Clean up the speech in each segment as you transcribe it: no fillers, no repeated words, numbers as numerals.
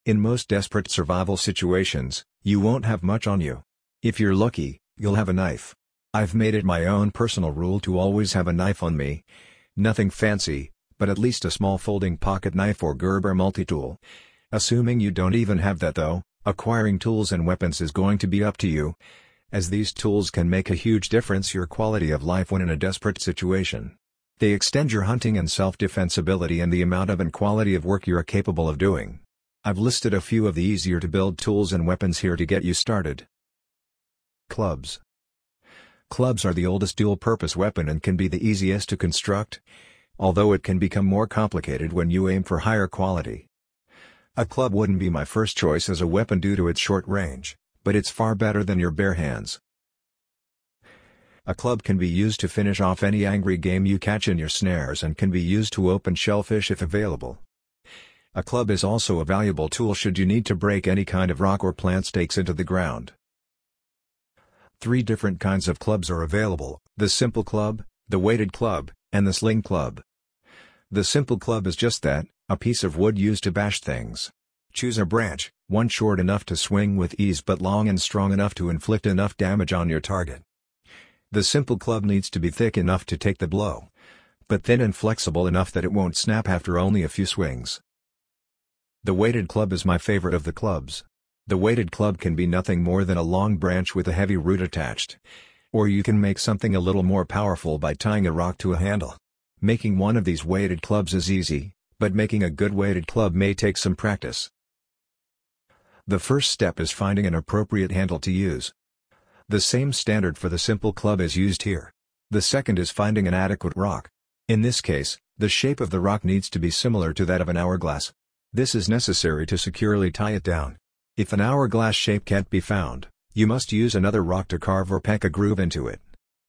In most desperate survival situations, you won't have much on you. If you're lucky, you'll have a knife. I've made it my own personal rule to always have a knife on me. Nothing fancy, but at least a small folding pocket knife or Gerber multi-tool. Assuming you don't even have that though, acquiring tools and weapons is going to be up to you, as these tools can make a huge difference your quality of life when in a desperate situation. They extend your hunting and self-defense ability and the amount of and quality of work you're capable of doing. I've listed a few of the easier to build tools and weapons here to get you started. Clubs. Clubs are the oldest dual-purpose weapon and can be the easiest to construct, although it can become more complicated when you aim for higher quality. A club wouldn't be my first choice as a weapon due to its short range, but it's far better than your bare hands. A club can be used to finish off any angry game you catch in your snares and can be used to open shellfish if available. A club is also a valuable tool should you need to break any kind of rock or plant stakes into the ground. 3 different kinds of clubs are available: the simple club, the weighted club, and the sling club. The simple club is just that, a piece of wood used to bash things. Choose a branch, one short enough to swing with ease but long and strong enough to inflict enough damage on your target. The simple club needs to be thick enough to take the blow, but thin and flexible enough that it won't snap after only a few swings. The weighted club is my favorite of the clubs. The weighted club can be nothing more than a long branch with a heavy root attached. Or you can make something a little more powerful by tying a rock to a handle. Making one of these weighted clubs is easy, but making a good weighted club may take some practice. The first step is finding an appropriate handle to use. The same standard for the simple club is used here. The second is finding an adequate rock. In this case, the shape of the rock needs to be similar to that of an hourglass. This is necessary to securely tie it down. If an hourglass shape can't be found, you must use another rock to carve or peck a groove into it.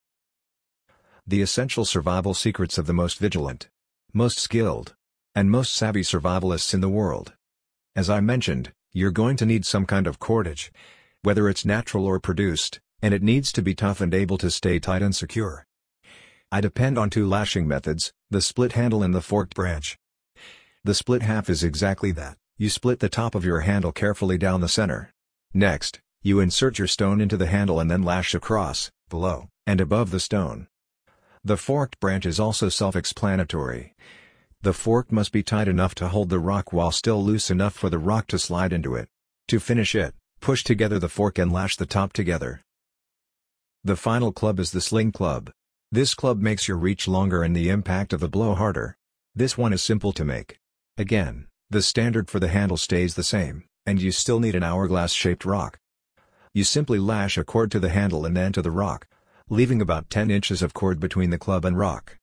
The essential survival secrets of the most vigilant, most skilled, and most savvy survivalists in the world. As I mentioned, you're going to need some kind of cordage, whether it's natural or produced, and it needs to be tough and able to stay tight and secure. I depend on 2 lashing methods, the split handle and the forked branch. The split half is exactly that. You split the top of your handle carefully down the center. Next, you insert your stone into the handle and then lash across, below, and above the stone. The forked branch is also self-explanatory. The fork must be tight enough to hold the rock while still loose enough for the rock to slide into it. To finish it, push together the fork and lash the top together. The final club is the sling club. This club makes your reach longer and the impact of the blow harder. This one is simple to make. Again, the standard for the handle stays the same, and you still need an hourglass-shaped rock. You simply lash a cord to the handle and then to the rock, leaving about 10 inches of cord between the club and rock.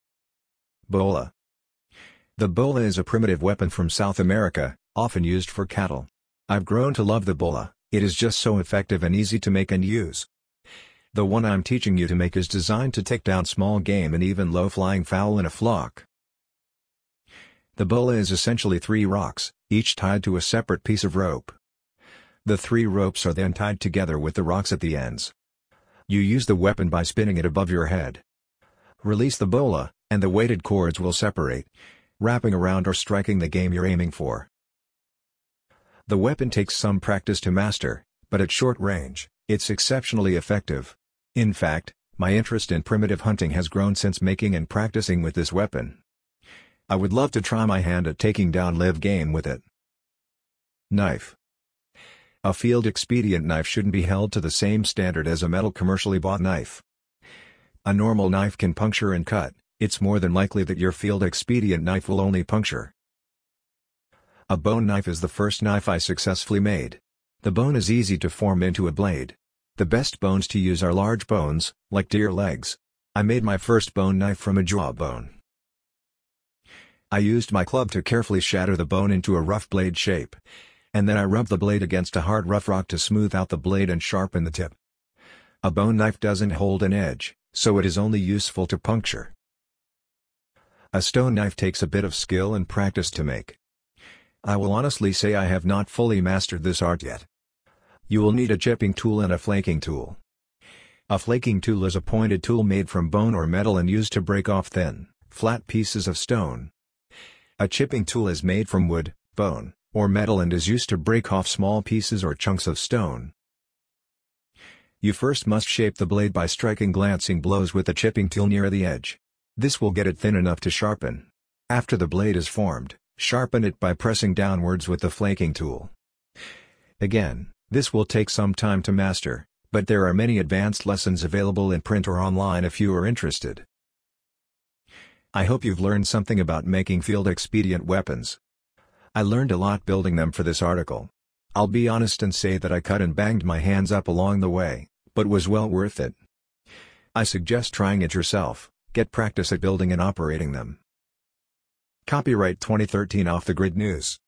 Bola. The bola is a primitive weapon from South America, often used for cattle. I've grown to love the bola, it is just so effective and easy to make and use. The one I'm teaching you to make is designed to take down small game and even low-flying fowl in a flock. The bola is essentially 3 rocks, each tied to a separate piece of rope. The 3 ropes are then tied together with the rocks at the ends. You use the weapon by spinning it above your head. Release the bola, and the weighted cords will separate, wrapping around or striking the game you're aiming for. The weapon takes some practice to master, but at short range, it's exceptionally effective. In fact, my interest in primitive hunting has grown since making and practicing with this weapon. I would love to try my hand at taking down live game with it. Knife. A field expedient knife shouldn't be held to the same standard as a metal commercially bought knife. A normal knife can puncture and cut, it's more than likely that your field expedient knife will only puncture. A bone knife is the first knife I successfully made. The bone is easy to form into a blade. The best bones to use are large bones, like deer legs. I made my first bone knife from a jawbone. I used my club to carefully shatter the bone into a rough blade shape. And then I rubbed the blade against a hard rough rock to smooth out the blade and sharpen the tip. A bone knife doesn't hold an edge, so it is only useful to puncture. A stone knife takes a bit of skill and practice to make. I will honestly say I have not fully mastered this art yet. You will need a chipping tool and a flaking tool. A flaking tool is a pointed tool made from bone or metal and used to break off thin, flat pieces of stone. A chipping tool is made from wood, bone, or metal and is used to break off small pieces or chunks of stone. You first must shape the blade by striking glancing blows with the chipping tool near the edge. This will get it thin enough to sharpen. After the blade is formed, sharpen it by pressing downwards with the flaking tool. Again, this will take some time to master, but there are many advanced lessons available in print or online if you are interested. I hope you've learned something about making field-expedient weapons. I learned a lot building them for this article. I'll be honest and say that I cut and banged my hands up along the way, but was well worth it. I suggest trying it yourself, get practice at building and operating them. Copyright 2013 Off the Grid News.